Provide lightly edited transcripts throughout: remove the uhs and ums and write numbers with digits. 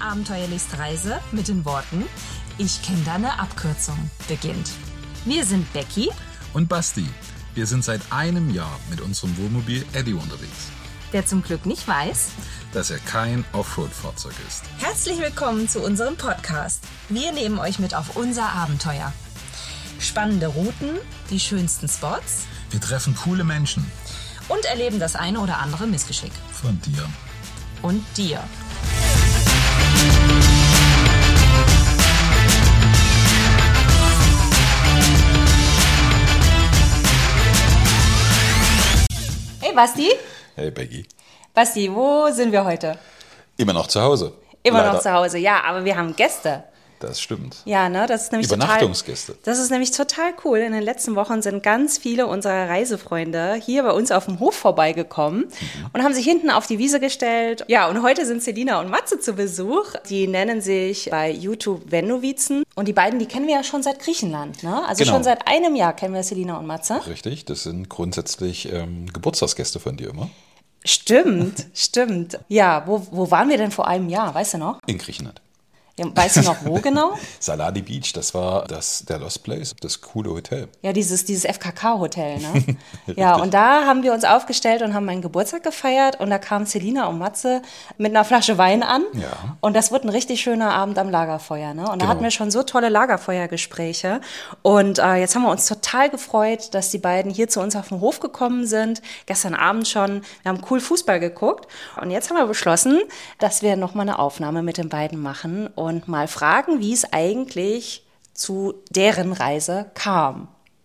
abenteuerlichste Reise mit den Worten: Ich kenne da eine Abkürzung beginnt. Wir sind Becky und Basti. Wir sind seit einem Jahr mit unserem Wohnmobil Eddie unterwegs, der zum Glück nicht weiß, dass er kein Offroad-Fahrzeug ist. Herzlich willkommen zu unserem Podcast. Wir nehmen euch mit auf unser Abenteuer. Spannende Routen, die schönsten Spots. Wir treffen coole Menschen. Und erleben das eine oder andere Missgeschick. Von dir. Und dir. Hey Basti. Hey Becky. Basti, wo sind wir heute? Immer noch zu Hause. Immer noch zu Hause, ja, aber wir haben Gäste. Das stimmt. Ja, ne, das ist nämlich Übernachtungsgäste. Das ist nämlich total cool. In den letzten Wochen sind ganz viele unserer Reisefreunde hier bei uns auf dem Hof vorbeigekommen und haben sich hinten auf die Wiese gestellt. Ja, und heute sind Selina und Matze zu Besuch. Die nennen sich bei YouTube Wendowizen. Und die beiden, die kennen wir ja schon seit Griechenland, ne? Also genau. Schon seit einem Jahr kennen wir Selina und Matze. Richtig, das sind grundsätzlich Geburtstagsgäste von dir immer. Stimmt, stimmt. Ja, wo waren wir denn vor einem Jahr? Weißt du noch? In Griechenland. Weißt du noch, wo genau? Saladi Beach, das war der Lost Place, das coole Hotel. Ja, dieses FKK-Hotel, ne? Ja, und da haben wir uns aufgestellt und haben meinen Geburtstag gefeiert und da kamen Selina und Matze mit einer Flasche Wein an. Ja. Und das wurde ein richtig schöner Abend am Lagerfeuer, ne? Und da Genau. hatten wir schon so tolle Lagerfeuergespräche. Und jetzt haben wir uns total gefreut, dass die beiden hier zu uns auf den Hof gekommen sind. Gestern Abend schon. Wir haben cool Fußball geguckt. Und jetzt haben wir beschlossen, dass wir nochmal eine Aufnahme mit den beiden machen und mal fragen, wie es eigentlich zu deren Reise kam.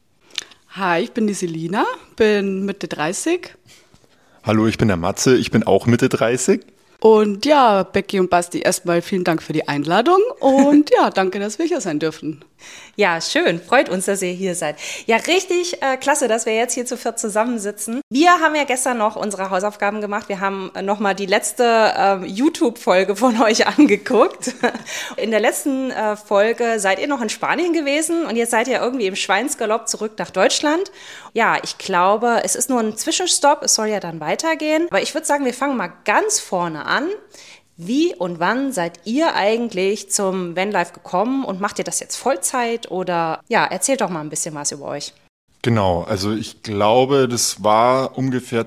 Hi, ich bin die Selina, bin Mitte 30. Hallo, ich bin der Matze, ich bin auch Mitte 30. Und ja, Becky und Basti, erstmal vielen Dank für die Einladung und ja, danke, dass wir hier sein dürfen. Ja, schön. Freut uns, dass ihr hier seid. Ja, richtig klasse, dass wir jetzt hier zu viert zusammensitzen. Wir haben ja gestern noch unsere Hausaufgaben gemacht. Wir haben nochmal die letzte YouTube-Folge von euch angeguckt. In der letzten Folge seid ihr noch in Spanien gewesen und jetzt seid ihr irgendwie im Schweinsgalopp zurück nach Deutschland. Ja, ich glaube, es ist nur ein Zwischenstopp. Es soll ja dann weitergehen. Aber ich würde sagen, wir fangen mal ganz vorne an. Wie und wann seid ihr eigentlich zum Vanlife gekommen und macht ihr das jetzt Vollzeit oder ja, erzählt doch mal ein bisschen was über euch. Genau, also ich glaube, das war ungefähr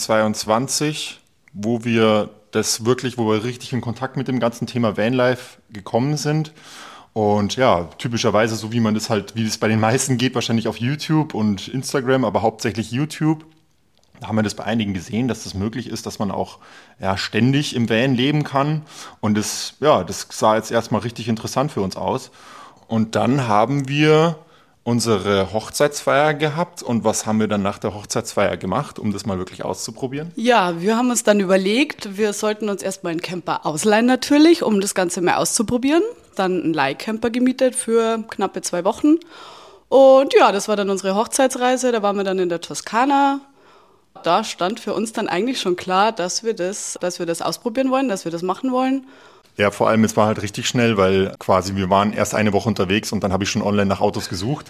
2022, wo wir richtig in Kontakt mit dem ganzen Thema Vanlife gekommen sind. Und ja, typischerweise, so wie es bei den meisten geht, wahrscheinlich auf YouTube und Instagram, aber hauptsächlich YouTube. Da haben wir das bei einigen gesehen, dass das möglich ist, dass man auch ständig im Van leben kann. Und das sah jetzt erstmal richtig interessant für uns aus. Und dann haben wir unsere Hochzeitsfeier gehabt. Und was haben wir dann nach der Hochzeitsfeier gemacht, um das mal wirklich auszuprobieren? Ja, wir haben uns dann überlegt, wir sollten uns erstmal einen Camper ausleihen natürlich, um das Ganze mal auszuprobieren. Dann einen Leihcamper gemietet für knappe 2 Wochen. Und ja, das war dann unsere Hochzeitsreise. Da waren wir dann in der Toskana. Da stand für uns dann eigentlich schon klar, dass wir das ausprobieren wollen, dass wir das machen wollen. Ja, vor allem, es war halt richtig schnell, weil quasi wir waren erst eine Woche unterwegs und dann habe ich schon online nach Autos gesucht.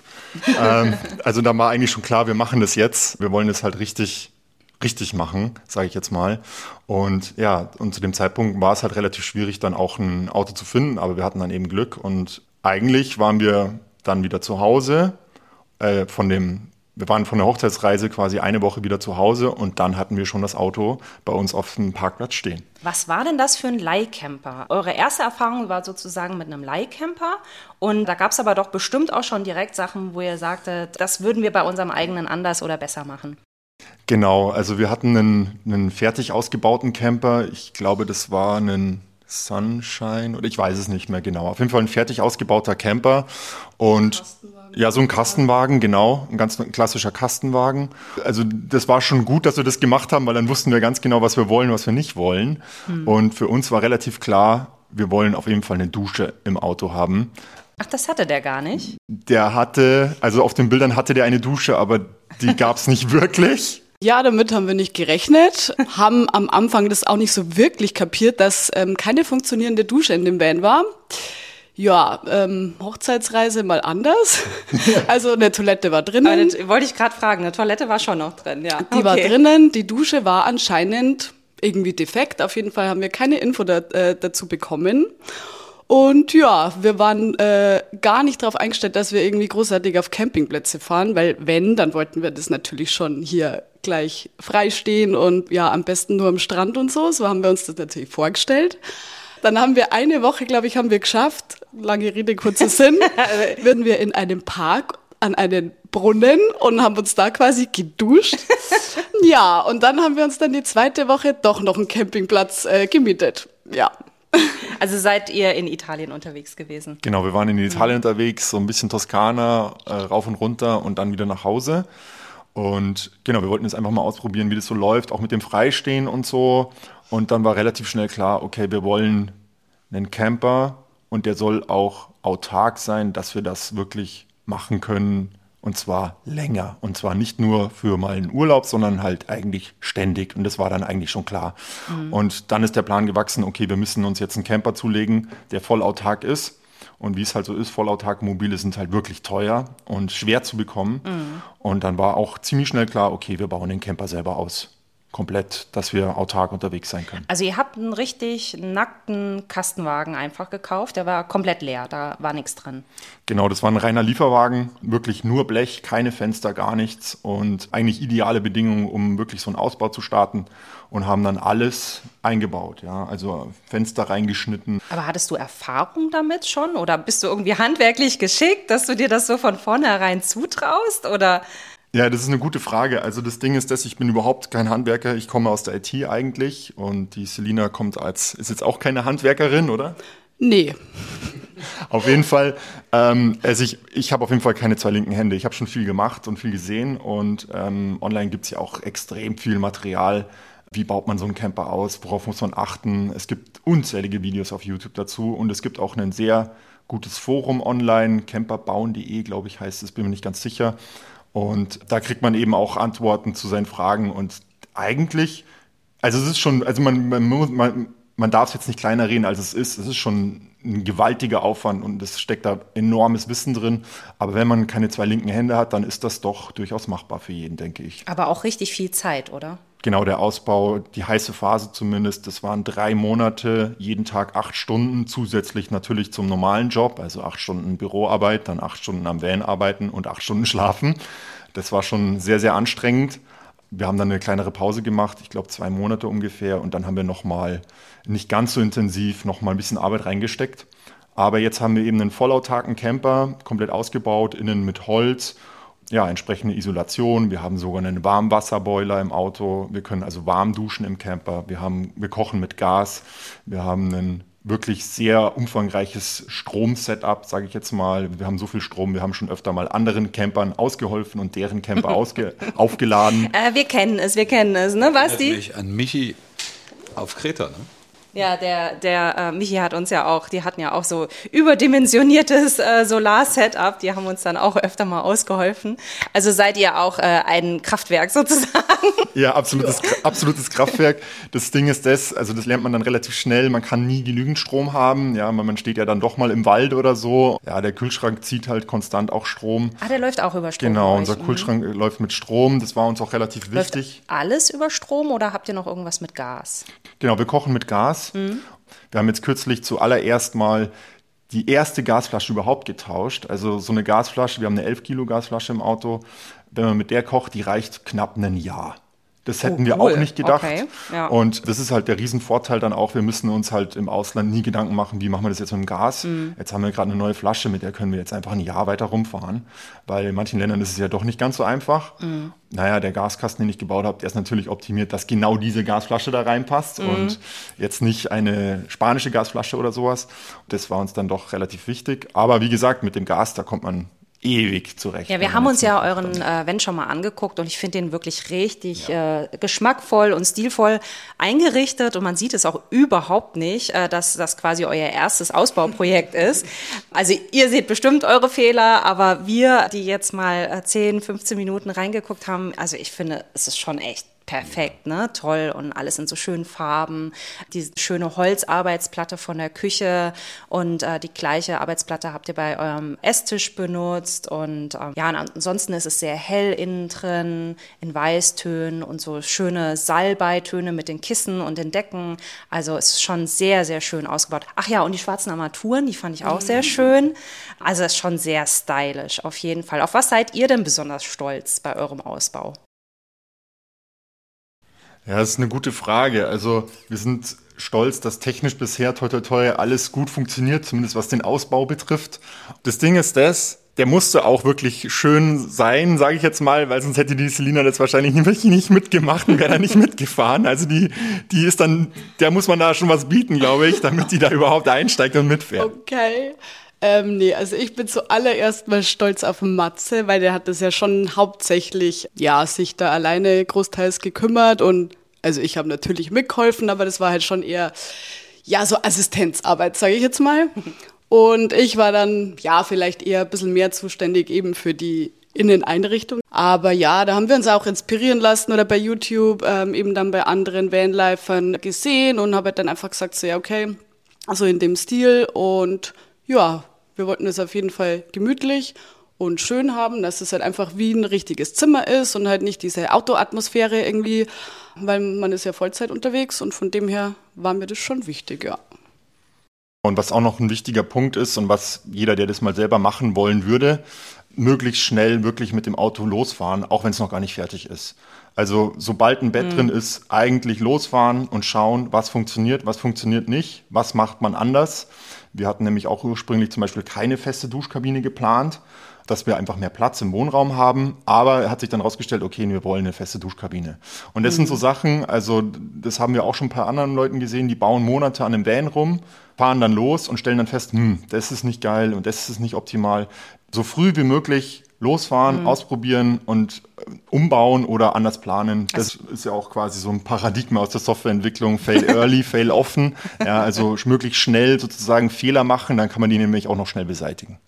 Also da war eigentlich schon klar, wir machen das jetzt. Wir wollen es halt richtig machen, sage ich jetzt mal. Und ja, und zu dem Zeitpunkt war es halt relativ schwierig, dann auch ein Auto zu finden, aber wir hatten dann eben Glück. Und eigentlich waren wir dann wieder zu Hause Wir waren von der Hochzeitsreise quasi eine Woche wieder zu Hause und dann hatten wir schon das Auto bei uns auf dem Parkplatz stehen. Was war denn das für ein Leihcamper? Eure erste Erfahrung war sozusagen mit einem Leihcamper und da gab es aber doch bestimmt auch schon direkt Sachen, wo ihr sagtet, das würden wir bei unserem eigenen anders oder besser machen. Genau, also wir hatten einen fertig ausgebauten Camper. Ich glaube, das war ein Sunshine oder ich weiß es nicht mehr genau. Auf jeden Fall ein fertig ausgebauter Camper und ja, so ein Kastenwagen, genau, ein ganz klassischer Kastenwagen. Also das war schon gut, dass wir das gemacht haben, weil dann wussten wir ganz genau, was wir wollen, was wir nicht wollen. Und für uns war relativ klar, wir wollen auf jeden Fall eine Dusche im Auto haben. Ach, das hatte der gar nicht? Also auf den Bildern hatte der eine Dusche, aber die gab es nicht wirklich. Ja, damit haben wir nicht gerechnet, haben am Anfang das auch nicht so wirklich kapiert, dass keine funktionierende Dusche in dem Van war. Ja, Hochzeitsreise mal anders. Also eine Toilette war drinnen. Aber das wollte ich gerade fragen, eine Toilette war schon noch drin, ja. Die war drinnen, die Dusche war anscheinend irgendwie defekt. Auf jeden Fall haben wir keine Info dazu bekommen. Und ja, wir waren gar nicht darauf eingestellt, dass wir irgendwie großartig auf Campingplätze fahren, weil wenn, dann wollten wir das natürlich schon hier gleich freistehen und ja, am besten nur am Strand und so. So haben wir uns das natürlich vorgestellt. Dann haben wir eine Woche, glaube ich, haben wir geschafft, lange Rede, kurzer Sinn, würden wir in einem Park an einen Brunnen und haben uns da quasi geduscht. Ja, und dann haben wir uns dann die zweite Woche doch noch einen Campingplatz gemietet. Ja. Also seid ihr in Italien unterwegs gewesen? Genau, wir waren in Italien unterwegs, so ein bisschen Toskana, rauf und runter und dann wieder nach Hause. Und genau, wir wollten jetzt einfach mal ausprobieren, wie das so läuft, auch mit dem Freistehen und so. Und dann war relativ schnell klar, okay, wir wollen einen Camper und der soll auch autark sein, dass wir das wirklich machen können. Und zwar länger. Und zwar nicht nur für mal einen Urlaub, sondern halt eigentlich ständig. Und das war dann eigentlich schon klar. Und dann ist der Plan gewachsen, okay, wir müssen uns jetzt einen Camper zulegen, der voll autark ist. Und wie es halt so ist, vollautarke Mobile sind halt wirklich teuer und schwer zu bekommen. Und dann war auch ziemlich schnell klar, okay, wir bauen den Camper selber aus. Komplett, dass wir autark unterwegs sein können. Also ihr habt einen richtig nackten Kastenwagen einfach gekauft, der war komplett leer, da war nichts drin. Genau, das war ein reiner Lieferwagen, wirklich nur Blech, keine Fenster, gar nichts und eigentlich ideale Bedingungen, um wirklich so einen Ausbau zu starten und haben dann alles eingebaut, ja, also Fenster reingeschnitten. Aber hattest du Erfahrung damit schon oder bist du irgendwie handwerklich geschickt, dass du dir das so von vornherein zutraust oder? Ja, das ist eine gute Frage. Also das Ding ist, dass ich bin überhaupt kein Handwerker. Ich komme aus der IT eigentlich und die Selina ist jetzt auch keine Handwerkerin, oder? Nee. Auf jeden Fall, also ich habe auf jeden Fall keine zwei linken Hände. Ich habe schon viel gemacht und viel gesehen und online gibt es ja auch extrem viel Material. Wie baut man so einen Camper aus? Worauf muss man achten? Es gibt unzählige Videos auf YouTube dazu und es gibt auch ein sehr gutes Forum online, camperbauen.de, glaube ich, heißt es, bin mir nicht ganz sicher. Und da kriegt man eben auch Antworten zu seinen Fragen. Und eigentlich, also es ist schon, also man darf es jetzt nicht kleiner reden, als es ist. Es ist schon ein gewaltiger Aufwand und es steckt da enormes Wissen drin. Aber wenn man keine zwei linken Hände hat, dann ist das doch durchaus machbar für jeden, denke ich. Aber auch richtig viel Zeit, oder? Genau, der Ausbau, die heiße Phase zumindest, das waren 3 Monate, jeden Tag 8 Stunden, zusätzlich natürlich zum normalen Job, also 8 Stunden Büroarbeit, dann 8 Stunden am Van arbeiten und 8 Stunden schlafen. Das war schon sehr, sehr anstrengend. Wir haben dann eine kleinere Pause gemacht, ich glaube 2 Monate ungefähr und dann haben wir nochmal, nicht ganz so intensiv, nochmal ein bisschen Arbeit reingesteckt. Aber jetzt haben wir eben einen vollautarken Camper, komplett ausgebaut, innen mit Holz. Ja, entsprechende Isolation. Wir haben sogar einen Warmwasserboiler im Auto. Wir können also warm duschen im Camper. Wir kochen mit Gas. Wir haben ein wirklich sehr umfangreiches Strom-Setup, sage ich jetzt mal. Wir haben so viel Strom, wir haben schon öfter mal anderen Campern ausgeholfen und deren Camper aufgeladen. Wir kennen es, ne, Basti? Mich an Michi auf Kreta, ne? Ja, der Michi hat uns ja auch, die hatten ja auch so überdimensioniertes Solar-Setup, die haben uns dann auch öfter mal ausgeholfen. Also seid ihr auch ein Kraftwerk sozusagen? Ja, absolutes Kraftwerk. Das Ding ist das lernt man dann relativ schnell, man kann nie genügend Strom haben, ja, man steht ja dann doch mal im Wald oder so. Ja, der Kühlschrank zieht halt konstant auch Strom. Ah, der läuft auch über Strom. Genau, unser Kühlschrank läuft mit Strom, das war uns auch relativ wichtig. Läuft alles über Strom oder habt ihr noch irgendwas mit Gas? Genau, wir kochen mit Gas. Wir haben jetzt kürzlich zuallererst mal die erste Gasflasche überhaupt getauscht. Also so eine Gasflasche, wir haben eine 11 Kilo Gasflasche im Auto. Wenn man mit der kocht, die reicht knapp ein Jahr. Das hätten wir auch nicht gedacht. Okay, ja. Und das ist halt der Riesenvorteil dann auch. Wir müssen uns halt im Ausland nie Gedanken machen, wie machen wir das jetzt mit dem Gas. Jetzt haben wir gerade eine neue Flasche, mit der können wir jetzt einfach ein Jahr weiter rumfahren. Weil in manchen Ländern ist es ja doch nicht ganz so einfach. Naja, der Gaskasten, den ich gebaut habe, der ist natürlich optimiert, dass genau diese Gasflasche da reinpasst und jetzt nicht eine spanische Gasflasche oder sowas. Das war uns dann doch relativ wichtig. Aber wie gesagt, mit dem Gas, da kommt man ewig zurecht. Ja, wir haben uns ja euren Van schon mal angeguckt und ich finde den wirklich richtig geschmackvoll und stilvoll eingerichtet und man sieht es auch überhaupt nicht, dass das quasi euer erstes Ausbauprojekt ist. Also ihr seht bestimmt eure Fehler, aber wir, die jetzt mal 10, 15 Minuten reingeguckt haben, also ich finde, es ist schon echt perfekt, ne? Toll und alles in so schönen Farben. Die schöne Holzarbeitsplatte von der Küche und die gleiche Arbeitsplatte habt ihr bei eurem Esstisch benutzt und und ansonsten ist es sehr hell innen drin, in Weißtönen und so schöne Salbeitöne mit den Kissen und den Decken. Also es ist schon sehr, sehr schön ausgebaut. Ach ja, und die schwarzen Armaturen, die fand ich auch sehr schön. Also es ist schon sehr stylisch, auf jeden Fall. Auf was seid ihr denn besonders stolz bei eurem Ausbau? Ja, das ist eine gute Frage. Also wir sind stolz, dass technisch bisher toi toi toi alles gut funktioniert, zumindest was den Ausbau betrifft. Das Ding ist der musste auch wirklich schön sein, sage ich jetzt mal, weil sonst hätte die Selina das wahrscheinlich nicht mitgemacht und wäre da nicht mitgefahren. Also die ist dann, der muss man da schon was bieten, glaube ich, damit die da überhaupt einsteigt und mitfährt. Okay. Nee, also ich bin zuallererst mal stolz auf Matze, weil der hat das ja schon hauptsächlich, sich da alleine großteils gekümmert und also ich habe natürlich mitgeholfen, aber das war halt schon eher, so Assistenzarbeit, sage ich jetzt mal. Und ich war dann, vielleicht eher ein bisschen mehr zuständig eben für die Inneneinrichtung. Aber da haben wir uns auch inspirieren lassen oder bei YouTube eben dann bei anderen Vanlifern gesehen und habe halt dann einfach gesagt, so okay, also in dem Stil und wir wollten es auf jeden Fall gemütlich und schön haben, dass es halt einfach wie ein richtiges Zimmer ist und halt nicht diese Autoatmosphäre irgendwie, weil man ist ja Vollzeit unterwegs und von dem her war mir das schon wichtig, ja. Und was auch noch ein wichtiger Punkt ist und was jeder, der das mal selber machen wollen würde, möglichst schnell wirklich mit dem Auto losfahren, auch wenn es noch gar nicht fertig ist. Also sobald ein Bett drin ist, eigentlich losfahren und schauen, was funktioniert nicht, was macht man anders. Wir hatten nämlich auch ursprünglich zum Beispiel keine feste Duschkabine geplant, dass wir einfach mehr Platz im Wohnraum haben. Aber er hat sich dann rausgestellt, okay, wir wollen eine feste Duschkabine. Und das sind so Sachen, also das haben wir auch schon ein paar anderen Leuten gesehen, die bauen Monate an einem Van rum, fahren dann los und stellen dann fest, das ist nicht geil und das ist nicht optimal. So früh wie möglich losfahren, ausprobieren und umbauen oder anders planen. Das ist ja auch quasi so ein Paradigma aus der Softwareentwicklung. Fail early, fail often. Ja, also möglichst schnell sozusagen Fehler machen, dann kann man die nämlich auch noch schnell beseitigen.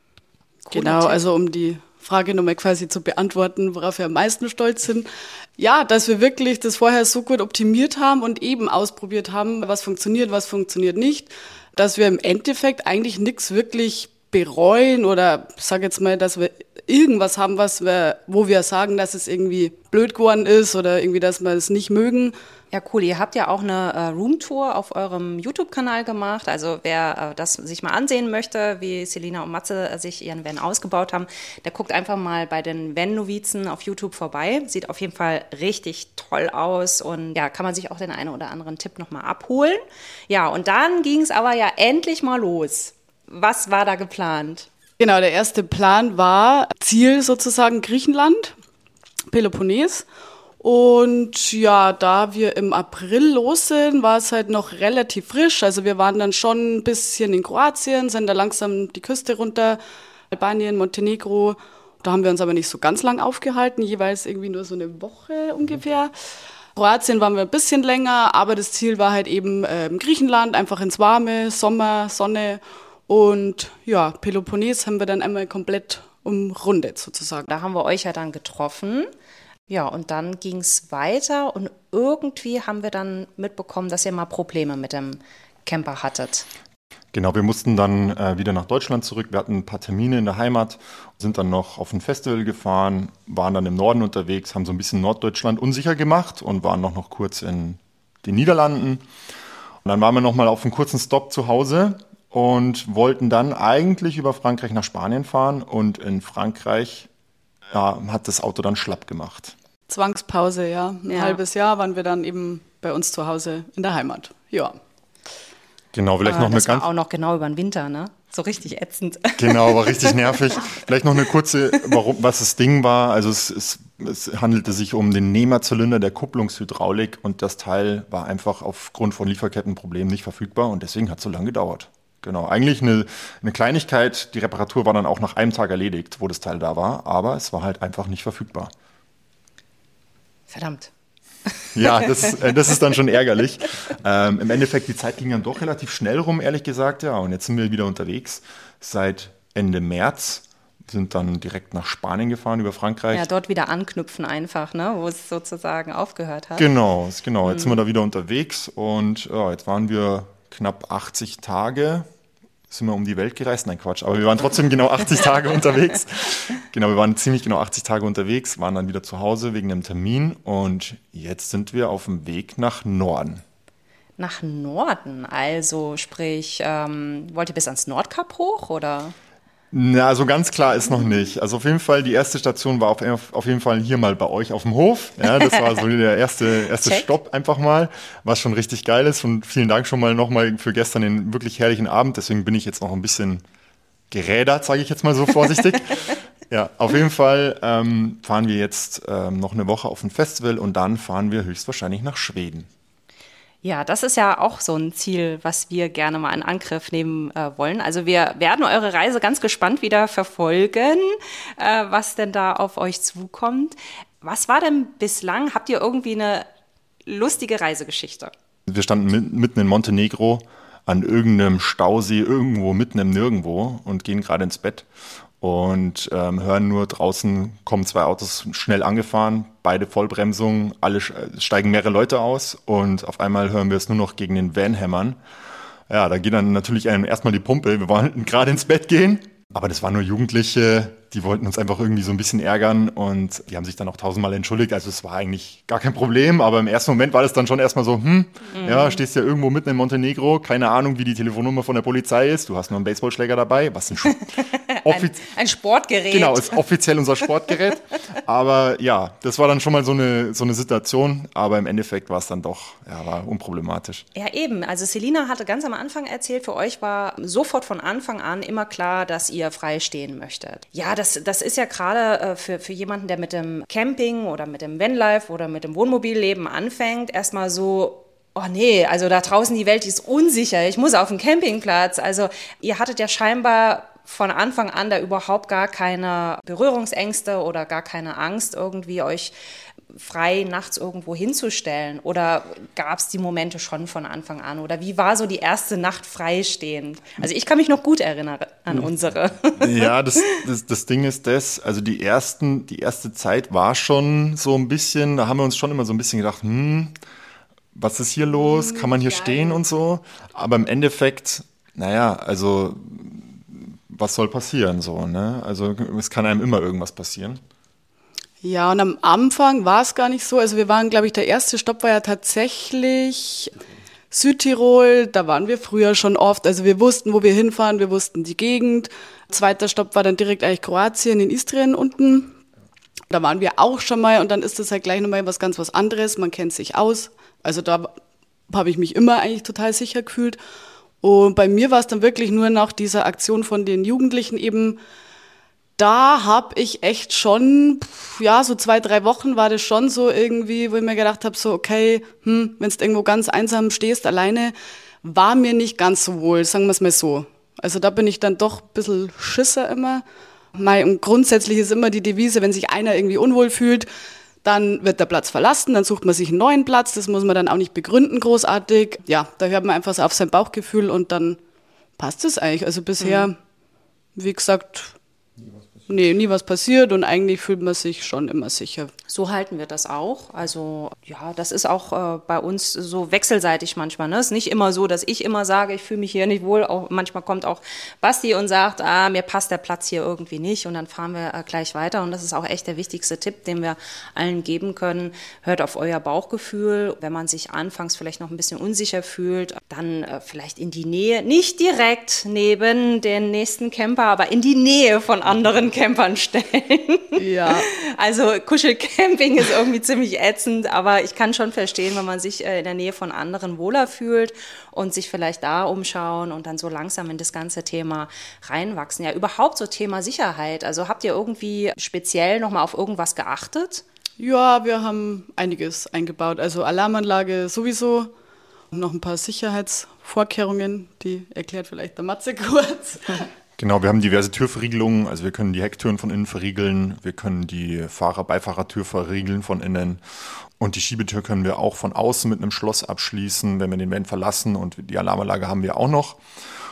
Genau, also um die Frage nochmal quasi zu beantworten, worauf wir am meisten stolz sind. Ja, dass wir wirklich das vorher so gut optimiert haben und eben ausprobiert haben, was funktioniert nicht. Dass wir im Endeffekt eigentlich nichts wirklich bereuen oder sag jetzt mal, dass wir irgendwas haben, wo wir sagen, dass es irgendwie blöd geworden ist oder irgendwie, dass wir es nicht mögen. Ja, cool. Ihr habt ja auch eine Roomtour auf eurem YouTube-Kanal gemacht. Also wer das sich mal ansehen möchte, wie Selina und Matze sich ihren Van ausgebaut haben, der guckt einfach mal bei den Van-Novizen auf YouTube vorbei. Sieht auf jeden Fall richtig toll aus und kann man sich auch den einen oder anderen Tipp nochmal abholen. Ja, und dann ging es aber ja endlich mal los. Was war da geplant? Genau, der erste Plan war Ziel sozusagen Griechenland, Peloponnes. Und da wir im April los sind, war es halt noch relativ frisch. Also wir waren dann schon ein bisschen in Kroatien, sind da langsam die Küste runter, Albanien, Montenegro. Da haben wir uns aber nicht so ganz lang aufgehalten, jeweils irgendwie nur so eine Woche ungefähr. Kroatien waren wir ein bisschen länger, aber das Ziel war halt eben Griechenland, einfach ins Warme, Sommer, Sonne. Und Peloponnes haben wir dann einmal komplett umrundet sozusagen. Da haben wir euch ja dann getroffen. Ja, und dann ging es weiter und irgendwie haben wir dann mitbekommen, dass ihr mal Probleme mit dem Camper hattet. Genau, wir mussten dann wieder nach Deutschland zurück. Wir hatten ein paar Termine in der Heimat, sind dann noch auf ein Festival gefahren, waren dann im Norden unterwegs, haben so ein bisschen Norddeutschland unsicher gemacht und waren noch kurz in den Niederlanden. Und dann waren wir noch mal auf einen kurzen Stopp zu Hause und wollten dann eigentlich über Frankreich nach Spanien fahren. Und in Frankreich hat das Auto dann schlapp gemacht. Zwangspause, ein halbes Jahr waren wir dann eben bei uns zu Hause in der Heimat. Ja. Genau, vielleicht noch eine das war auch noch genau über den Winter, ne? So richtig ätzend. Genau, war richtig nervig. Vielleicht noch eine kurze, was das Ding war. Also es handelte sich um den Nehmerzylinder der Kupplungshydraulik und das Teil war einfach aufgrund von Lieferkettenproblemen nicht verfügbar und deswegen hat es so lange gedauert. Genau, eigentlich eine Kleinigkeit. Die Reparatur war dann auch nach einem Tag erledigt, wo das Teil da war, aber es war halt einfach nicht verfügbar. Verdammt. Ja, das ist dann schon ärgerlich. Im Endeffekt, die Zeit ging dann doch relativ schnell rum, ehrlich gesagt. Ja, und jetzt sind wir wieder unterwegs. Seit Ende März sind dann direkt nach Spanien gefahren, über Frankreich. Ja, dort wieder anknüpfen einfach, ne? Wo es sozusagen aufgehört hat. Genau. Jetzt sind wir da wieder unterwegs und jetzt waren wir knapp 80 Tage, sind wir um die Welt gereist. Nein, Quatsch, aber wir waren trotzdem genau 80 Tage unterwegs. Genau, wir waren ziemlich genau 80 Tage unterwegs, waren dann wieder zu Hause wegen einem Termin und jetzt sind wir auf dem Weg nach Norden. Nach Norden, also sprich, wollt ihr bis ans Nordkap hoch, oder? Na, so ganz klar ist noch nicht. Also auf jeden Fall, die erste Station war auf jeden Fall hier mal bei euch auf dem Hof. Ja, das war so der erste Stopp einfach mal, was schon richtig geil ist. Und vielen Dank schon mal nochmal für gestern den wirklich herrlichen Abend. Deswegen bin ich jetzt noch ein bisschen gerädert, sage ich jetzt mal so vorsichtig. Ja, auf jeden Fall fahren wir jetzt noch eine Woche auf ein Festival und dann fahren wir höchstwahrscheinlich nach Schweden. Ja, das ist ja auch so ein Ziel, was wir gerne mal in Angriff nehmen wollen. Also wir werden eure Reise ganz gespannt wieder verfolgen, was denn da auf euch zukommt. Was war denn bislang? Habt ihr irgendwie eine lustige Reisegeschichte? Wir standen mitten in Montenegro an irgendeinem Stausee, irgendwo mitten im Nirgendwo und gehen gerade ins Bett. Und hören nur draußen, kommen 2 Autos schnell angefahren, beide Vollbremsung, steigen mehrere Leute aus und auf einmal hören wir es nur noch gegen den Van hämmern. Ja, da geht dann natürlich einem erstmal die Pumpe, wir wollten gerade ins Bett gehen, aber das waren nur Jugendliche, die wollten uns einfach irgendwie so ein bisschen ärgern und die haben sich dann auch 1000-mal entschuldigt, also es war eigentlich gar kein Problem, aber im ersten Moment war das dann schon erstmal so, ja, stehst ja irgendwo mitten in Montenegro, keine Ahnung, wie die Telefonnummer von der Polizei ist, du hast nur einen Baseballschläger dabei, was ein Sportgerät. Genau, ist offiziell unser Sportgerät, aber ja, das war dann schon mal so eine Situation, aber im Endeffekt war es dann doch, ja, war unproblematisch. Ja, eben, also Selina hatte ganz am Anfang erzählt, für euch war sofort von Anfang an immer klar, dass ihr frei stehen möchtet. Ja, das ist ja gerade für jemanden, der mit dem Camping oder mit dem Vanlife oder mit dem Wohnmobilleben anfängt, erstmal so, oh nee, also da draußen die Welt ist unsicher, ich muss auf den Campingplatz. Also ihr hattet ja scheinbar von Anfang an da überhaupt gar keine Berührungsängste oder gar keine Angst, irgendwie euch frei nachts irgendwo hinzustellen? Oder gab es die Momente schon von Anfang an? Oder wie war so die erste Nacht freistehend? Also ich kann mich noch gut erinnern an unsere. Ja, das Ding ist also die erste Zeit war schon so ein bisschen, da haben wir uns schon immer so ein bisschen gedacht, was ist hier los? Kann man hier stehen und so? Aber im Endeffekt, naja, also was soll passieren so, ne? Also es kann einem immer irgendwas passieren. Ja, und am Anfang war es gar nicht so. Also wir waren, glaube ich, der erste Stopp war ja tatsächlich Südtirol. Da waren wir früher schon oft. Also wir wussten, wo wir hinfahren, wir wussten die Gegend. Zweiter Stopp war dann direkt eigentlich Kroatien in Istrien unten. Da waren wir auch schon mal und dann ist das halt gleich nochmal was anderes. Man kennt sich aus. Also da habe ich mich immer eigentlich total sicher gefühlt. Und bei mir war es dann wirklich nur nach dieser Aktion von den Jugendlichen eben, da habe ich echt schon, ja, so 2-3 Wochen war das schon so irgendwie, wo ich mir gedacht habe, so okay, wenn du irgendwo ganz einsam stehst, alleine, war mir nicht ganz so wohl, sagen wir es mal so. Also da bin ich dann doch ein bisschen Schisser immer. Und grundsätzlich ist immer die Devise, wenn sich einer irgendwie unwohl fühlt, dann wird der Platz verlassen, dann sucht man sich einen neuen Platz, das muss man dann auch nicht begründen großartig. Ja, da hört man einfach so auf sein Bauchgefühl und dann passt es eigentlich. Also bisher, wie gesagt, nie was passiert und eigentlich fühlt man sich schon immer sicher. So halten wir das auch. Also ja, das ist auch bei uns so wechselseitig manchmal. Ne? Es ist nicht immer so, dass ich immer sage, ich fühle mich hier nicht wohl. Auch, manchmal kommt auch Basti und sagt, mir passt der Platz hier irgendwie nicht und dann fahren wir gleich weiter. Und das ist auch echt der wichtigste Tipp, den wir allen geben können. Hört auf euer Bauchgefühl. Wenn man sich anfangs vielleicht noch ein bisschen unsicher fühlt, dann vielleicht in die Nähe, nicht direkt neben den nächsten Camper, aber in die Nähe von anderen Campern stellen. Ja. Also Kuschelcamping ist irgendwie ziemlich ätzend, aber ich kann schon verstehen, wenn man sich in der Nähe von anderen wohler fühlt und sich vielleicht da umschauen und dann so langsam in das ganze Thema reinwachsen. Ja, überhaupt so Thema Sicherheit. Also habt ihr irgendwie speziell nochmal auf irgendwas geachtet? Ja, wir haben einiges eingebaut. Also Alarmanlage sowieso, noch ein paar Sicherheitsvorkehrungen, die erklärt vielleicht der Matze kurz. Genau, wir haben diverse Türverriegelungen, also wir können die Hecktüren von innen verriegeln, wir können die Beifahrer-Tür verriegeln von innen und die Schiebetür können wir auch von außen mit einem Schloss abschließen, wenn wir den Van verlassen und die Alarmanlage haben wir auch noch.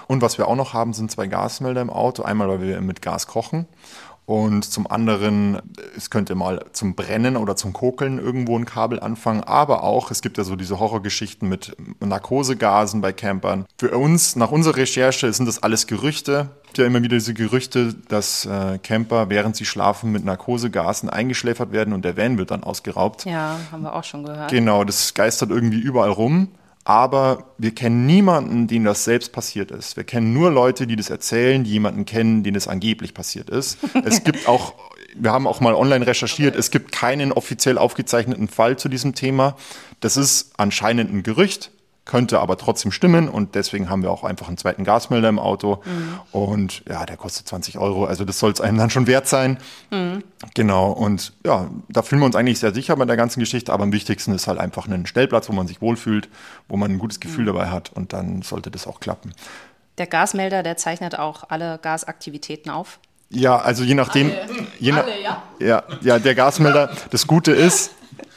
Und was wir auch noch haben, sind 2 Gasmelder im Auto. Einmal, weil wir mit Gas kochen. Und zum anderen, es könnte mal zum Brennen oder zum Kokeln irgendwo ein Kabel anfangen. Aber auch, es gibt ja so diese Horrorgeschichten mit Narkosegasen bei Campern. Für uns, nach unserer Recherche, sind das alles Gerüchte. Es gibt ja immer wieder diese Gerüchte, dass Camper, während sie schlafen, mit Narkosegasen eingeschläfert werden und der Van wird dann ausgeraubt. Ja, haben wir auch schon gehört. Genau, das geistert irgendwie überall rum. Aber wir kennen niemanden, dem das selbst passiert ist. Wir kennen nur Leute, die das erzählen, die jemanden kennen, denen es angeblich passiert ist. Es gibt auch, wir haben auch mal online recherchiert, es gibt keinen offiziell aufgezeichneten Fall zu diesem Thema. Das ist anscheinend ein Gerücht, könnte aber trotzdem stimmen und deswegen haben wir auch einfach einen zweiten Gasmelder im Auto. Und ja, der kostet 20 €, also das soll es einem dann schon wert sein. Genau, und ja, da fühlen wir uns eigentlich sehr sicher bei der ganzen Geschichte, aber am wichtigsten ist halt einfach ein Stellplatz, wo man sich wohlfühlt, wo man ein gutes Gefühl dabei hat und dann sollte das auch klappen. Der Gasmelder, der zeichnet auch alle Gasaktivitäten auf? Ja, also je nachdem. Alle, ja? Ja, der Gasmelder, das Gute ist,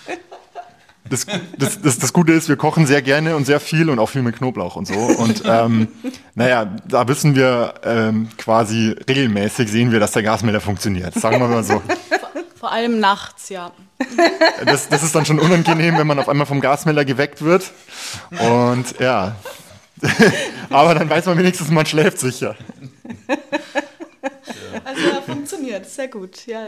das Gute ist, wir kochen sehr gerne und sehr viel und auch viel mit Knoblauch und so. Und naja, da wissen wir quasi regelmäßig, sehen wir, dass der Gasmelder funktioniert. Sagen wir mal so. Vor allem nachts, ja. Das ist dann schon unangenehm, wenn man auf einmal vom Gasmelder geweckt wird. Und ja, aber dann weiß man wenigstens, man schläft sicher. Also ja, funktioniert, sehr gut, ja.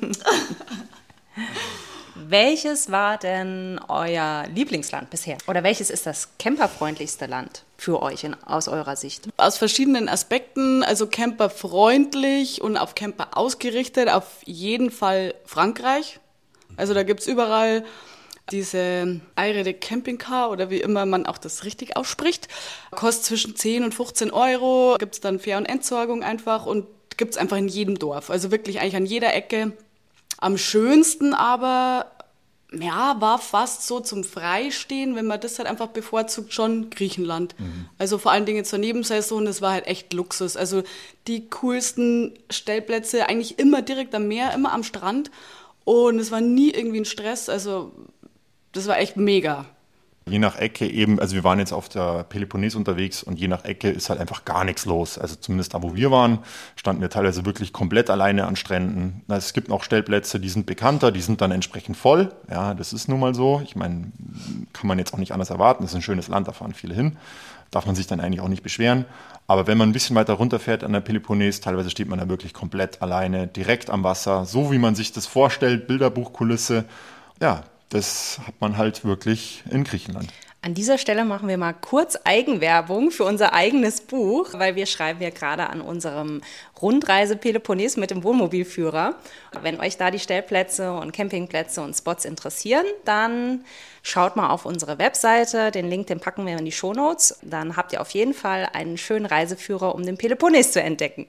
Welches war denn euer Lieblingsland bisher? Oder welches ist das camperfreundlichste Land für euch aus eurer Sicht? Aus verschiedenen Aspekten, also camperfreundlich und auf Camper ausgerichtet, auf jeden Fall Frankreich. Also da gibt's überall diese Aire de Camping Car oder wie immer man auch das richtig ausspricht. Kostet zwischen 10 und 15 €, gibt's dann Fähr- und Entsorgung einfach und gibt's einfach in jedem Dorf. Also wirklich eigentlich an jeder Ecke. Am schönsten aber, ja, war fast so zum Freistehen, wenn man das halt einfach bevorzugt, schon Griechenland. Also vor allen Dingen zur Nebensaison, das war halt echt Luxus. Also die coolsten Stellplätze, eigentlich immer direkt am Meer, immer am Strand. Und es war nie irgendwie ein Stress, also das war echt mega. Je nach Ecke eben, also wir waren jetzt auf der Peloponnes unterwegs und je nach Ecke ist halt einfach gar nichts los. Also zumindest da, wo wir waren, standen wir teilweise wirklich komplett alleine an Stränden. Es gibt noch Stellplätze, die sind bekannter, die sind dann entsprechend voll. Ja, das ist nun mal so. Ich meine, kann man jetzt auch nicht anders erwarten. Das ist ein schönes Land, da fahren viele hin. Darf man sich dann eigentlich auch nicht beschweren. Aber wenn man ein bisschen weiter runterfährt an der Peloponnes, teilweise steht man da wirklich komplett alleine, direkt am Wasser, so wie man sich das vorstellt, Bilderbuchkulisse. Ja, das hat man halt wirklich in Griechenland. An dieser Stelle machen wir mal kurz Eigenwerbung für unser eigenes Buch, weil wir schreiben ja gerade an unserem Rundreise Peloponnes mit dem Wohnmobilführer. Wenn euch da die Stellplätze und Campingplätze und Spots interessieren, dann schaut mal auf unsere Webseite. Den Link, den packen wir in die Shownotes. Dann habt ihr auf jeden Fall einen schönen Reiseführer, um den Peloponnes zu entdecken.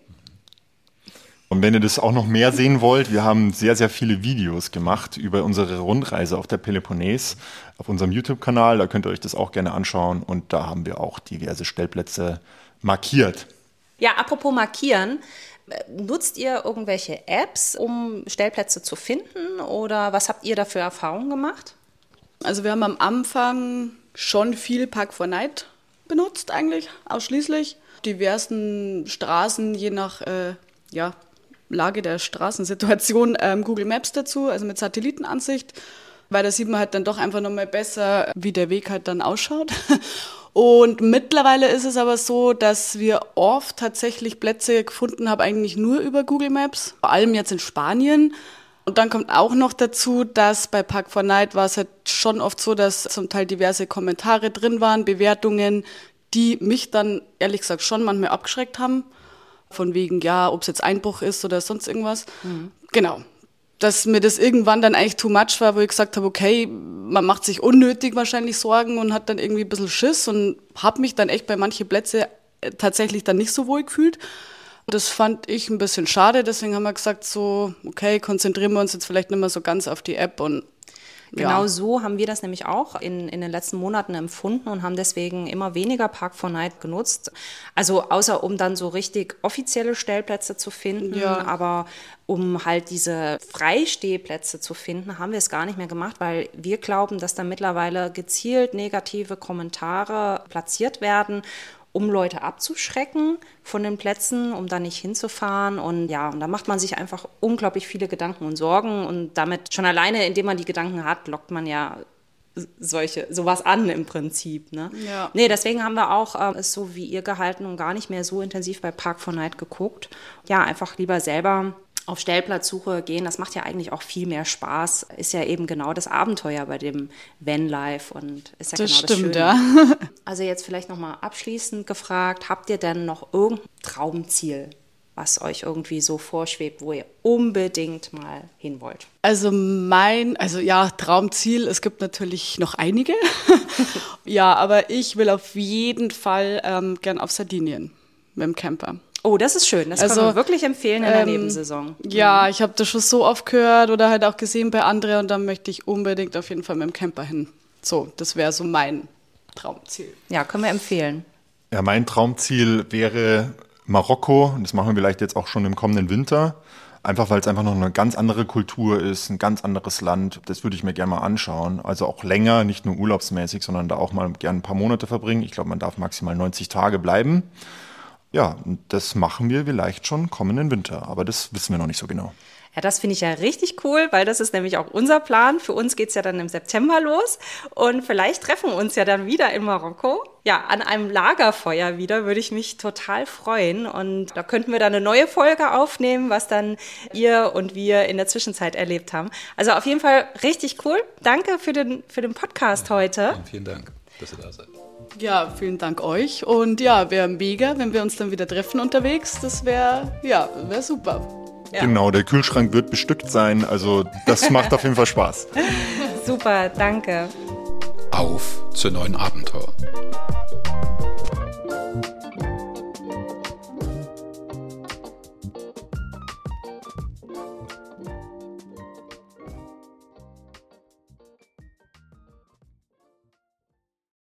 Und wenn ihr das auch noch mehr sehen wollt, wir haben sehr, sehr viele Videos gemacht über unsere Rundreise auf der Peloponnes auf unserem YouTube-Kanal. Da könnt ihr euch das auch gerne anschauen. Und da haben wir auch diverse Stellplätze markiert. Ja, apropos markieren. Nutzt ihr irgendwelche Apps, um Stellplätze zu finden? Oder was habt ihr da für Erfahrungen gemacht? Also wir haben am Anfang schon viel Park4Night benutzt eigentlich, ausschließlich. Diversen Straßen, je nach Lage der Straßensituation, Google Maps dazu, also mit Satellitenansicht, weil da sieht man halt dann doch einfach nochmal besser, wie der Weg halt dann ausschaut. Und mittlerweile ist es aber so, dass wir oft tatsächlich Plätze gefunden haben, eigentlich nur über Google Maps, vor allem jetzt in Spanien. Und dann kommt auch noch dazu, dass bei Park4Night war es halt schon oft so, dass zum Teil diverse Kommentare drin waren, Bewertungen, die mich dann ehrlich gesagt schon manchmal abgeschreckt haben. Von wegen, ja, ob es jetzt Einbruch ist oder sonst irgendwas. Genau. Dass mir das irgendwann dann eigentlich too much war, wo ich gesagt habe, okay, man macht sich unnötig wahrscheinlich Sorgen und hat dann irgendwie ein bisschen Schiss und habe mich dann echt bei manchen Plätzen tatsächlich dann nicht so wohl gefühlt. Das fand ich ein bisschen schade, deswegen haben wir gesagt so, okay, konzentrieren wir uns jetzt vielleicht nicht mehr so ganz auf die App und Genau so haben wir das nämlich auch in den letzten Monaten empfunden und haben deswegen immer weniger Park4Night genutzt. Also außer um dann so richtig offizielle Stellplätze zu finden, aber um halt diese Freistehplätze zu finden, haben wir es gar nicht mehr gemacht, weil wir glauben, dass da mittlerweile gezielt negative Kommentare platziert werden. um Leute abzuschrecken von den Plätzen, um da nicht hinzufahren. Und ja, und da macht man sich einfach unglaublich viele Gedanken und Sorgen. Und damit schon alleine, indem man die Gedanken hat, lockt man ja sowas an im Prinzip. Ne? Ja. Nee, deswegen haben wir auch es so wie ihr gehalten und gar nicht mehr so intensiv bei Park4Night geguckt. Ja, einfach lieber selber auf Stellplatzsuche gehen. Das macht ja eigentlich auch viel mehr Spaß. Ist ja eben genau das Abenteuer bei dem Vanlife und ist ja Das genau stimmt, das Schöne. ja. Also jetzt vielleicht nochmal abschließend gefragt, habt ihr denn noch irgendein Traumziel, was euch irgendwie so vorschwebt, wo ihr unbedingt mal hin wollt? Also Traumziel, es gibt natürlich noch einige. Ja, aber ich will auf jeden Fall gern auf Sardinien mit dem Camper. Oh, das ist schön. Das können wir wirklich empfehlen in der Nebensaison. Ja, ich habe das schon so oft gehört oder halt auch gesehen bei anderen und dann möchte ich unbedingt auf jeden Fall mit dem Camper hin. So, das wäre so mein Traumziel. Ja, können wir empfehlen. Ja, mein Traumziel wäre Marokko. Das machen wir vielleicht jetzt auch schon im kommenden Winter. Einfach, weil es einfach noch eine ganz andere Kultur ist, ein ganz anderes Land. Das würde ich mir gerne mal anschauen. Also auch länger, nicht nur urlaubsmäßig, sondern da auch mal gerne ein paar Monate verbringen. Ich glaube, man darf maximal 90 Tage bleiben. Ja, und das machen wir vielleicht schon kommenden Winter. Aber das wissen wir noch nicht so genau. Ja, das finde ich ja richtig cool, weil das ist nämlich auch unser Plan. Für uns geht es ja dann im September los und vielleicht treffen wir uns ja dann wieder in Marokko. Ja, an einem Lagerfeuer wieder, würde ich mich total freuen. Und da könnten wir dann eine neue Folge aufnehmen, was dann ihr und wir in der Zwischenzeit erlebt haben. Also auf jeden Fall richtig cool. Danke für den Podcast heute. Vielen Dank, dass ihr da seid. Ja, vielen Dank euch. Und ja, wäre mega, wenn wir uns dann wieder treffen unterwegs. Das wäre super. Ja. Genau, der Kühlschrank wird bestückt sein, also das macht auf jeden Fall Spaß. Super, danke. Auf zu neuen Abenteuern.